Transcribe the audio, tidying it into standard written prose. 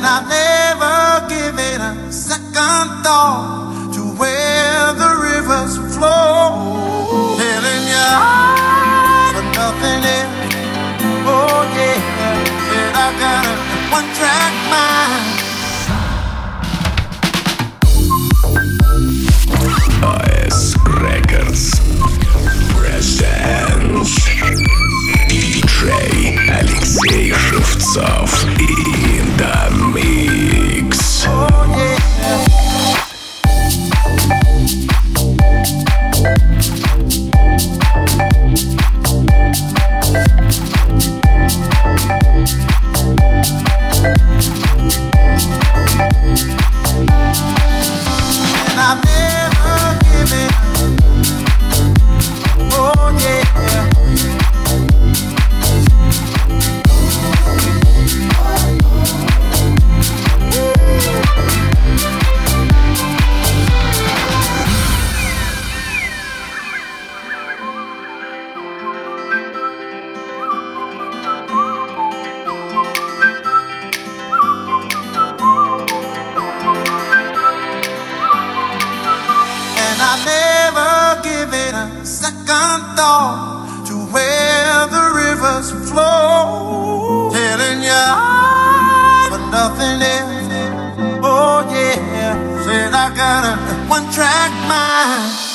I've never given a second thought to where the rivers flow. Telling you for nothing else. Oh yeah, said I got a one-track mind. OS Records presents DJ Алексей Шевцов in the mix. Oh yeah. And I've never given. Oh yeah. And I've never given a second thought to where the rivers flow. Telling you for nothing else. Oh yeah, said I got a one-track mind.